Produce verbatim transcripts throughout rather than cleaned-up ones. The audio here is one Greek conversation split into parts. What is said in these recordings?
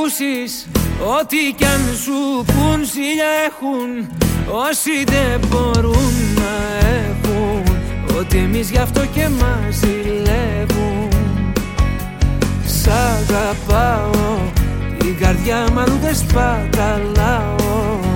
ακούσεις ό,τι κι αν σου πουν, ζήλια έχουν όσοι δεν μπορούν να έχουν ότι εμείς γι' αυτό και μας ζηλεύουν. Σ' αγαπάω, την καρδιά μου αλλού δεν σπαταλάω.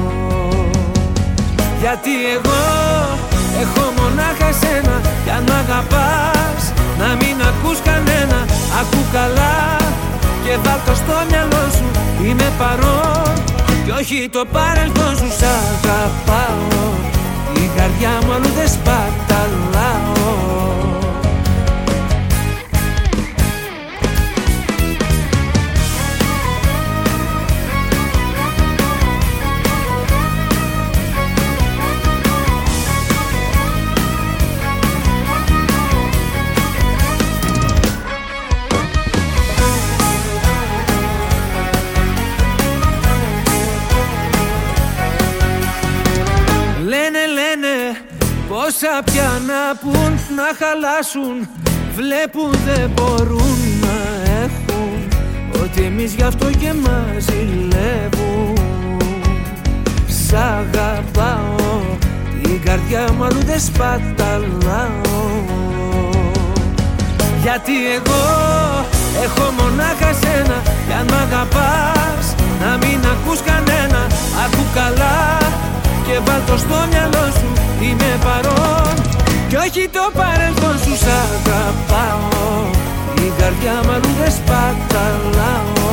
Γιατί εγώ έχω μονάχα σένα. Κι αν μ' αγαπάς να μην ακούς κανένα. Ακού καλά και βάλ' το στο μυαλό σου. Είμαι παρόν κι όχι το παρελθόν σου. Σ' αγαπάω, την καρδιά μου αλλού δεν σπαταλάω. Πόσα πια να πουν, να χαλάσουν. Βλέπουν δεν μπορούν να έχουν ότι εμείς γι' αυτό και μας ζηλεύουν. Σ' αγαπάω, την καρδιά μου αλλού δεν σπαταλάω. Γιατί εγώ έχω μονάχα σένα. Κι αν μ' αγαπάς να μην ακούς κανένα. Ακού καλά και βάλ' το στο μυαλό σου. Είμαι παρόν κι όχι το παρελθόν σου. Σ' αγαπάω, την καρδιά μου αλλού δεν σπαταλάω.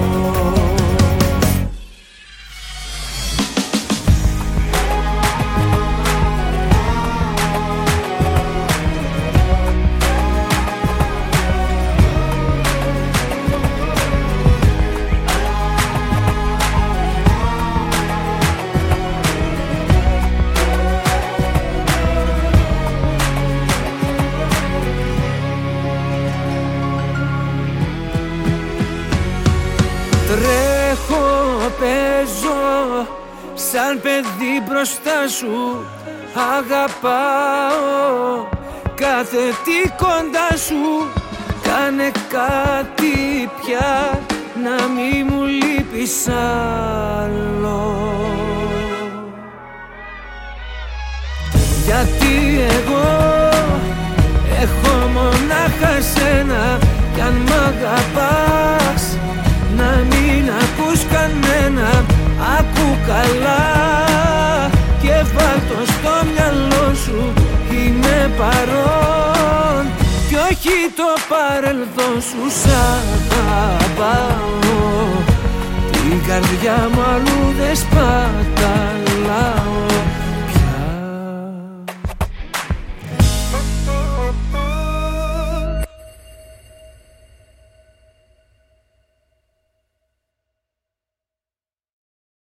Τρέχω, παίζω σαν παιδί μπροστά σου. Αγαπάω κάθε τι κοντά σου. Κάνε κάτι πια να μη μου λείπεις άλλο. Γιατί εγώ έχω μονάχα σένα. Κι αν μ' αγαπάς να μην ακούς κανένα. Ακού καλά και βάλ' το στο μυαλό σου. Είμαι παρόν κι όχι το παρελθόν σου. Σ' αγαπάω, την καρδιά μου αλλού δεν σπαταλάω.